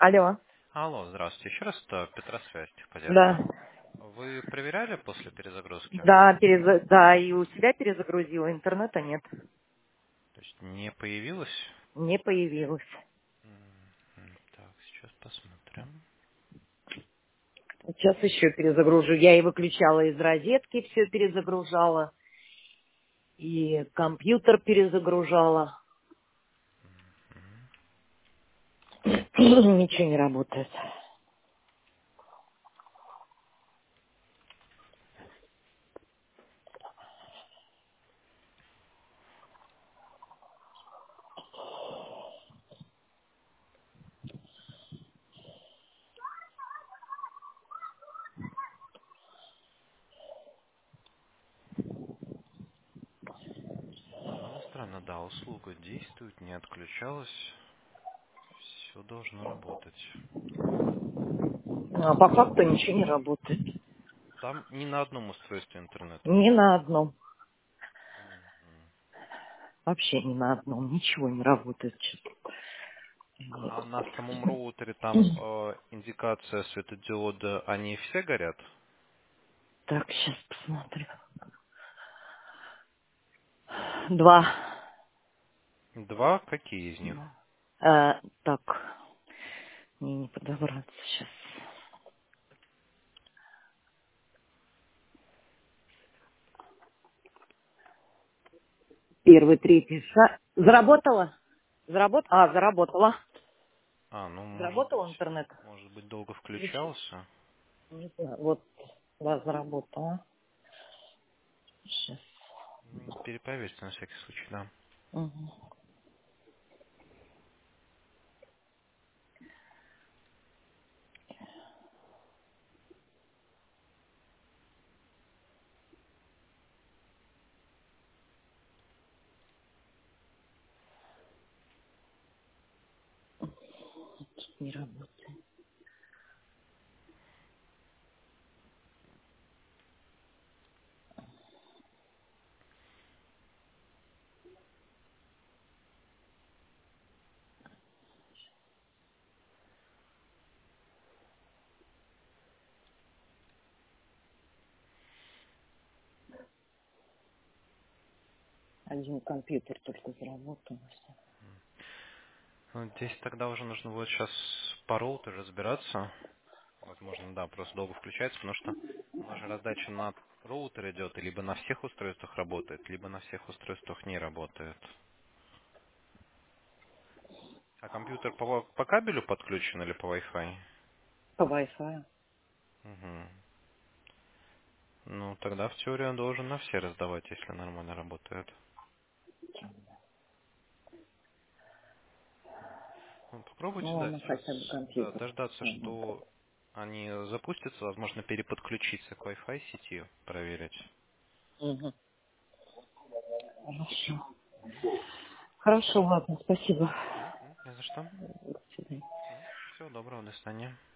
Алло. Алло, здравствуйте. Еще раз это Петросвязь, Да. техподдержка. Вы проверяли после перезагрузки? Да, да, и у себя перезагрузила, интернета нет. То есть не появилось? Не появилось. Так, сейчас посмотрим. Сейчас еще перезагружу. Я и выключала из розетки, все перезагружала. И компьютер перезагружала. Ничего не работает. Ну, странно, да, услуга действует, не отключалась. Все должно работать. А по факту ничего не работает. Там ни на одном устройстве интернета Ни нет. на одном. Вообще ни на одном. Ничего не работает. А на самом роутере там индикация светодиода, они все горят? Так, сейчас посмотрю. Два. Два? Какие из них? Так, мне не подобраться сейчас. Первый, третий шаг. Заработала? Заработала. А, ну, Заработал интернет? может быть, долго Включи. включался. Не знаю. Вот, да, заработала. Сейчас. Перепроверьте на всякий случай, да. Угу. Не работает. Один компьютер только заработал. Ну, здесь тогда уже нужно будет сейчас по роутеру разбираться. Возможно, да, просто долго включается, потому что у нас же раздача на роутер идет, и либо на всех устройствах работает, либо на всех устройствах не работает. А компьютер по кабелю подключен или по Wi-Fi? По Wi-Fi. Угу. Ну, тогда в теории он должен на все раздавать, если нормально работает. Ну, попробуйте, Ну, да, ладно, сейчас хотя бы да, компьютер дождаться, работает. что они запустятся, возможно, переподключиться к Wi-Fi сети, проверить. Угу. Хорошо. Хорошо, ладно, спасибо. Не за что. До свидания. Всего доброго, до свидания.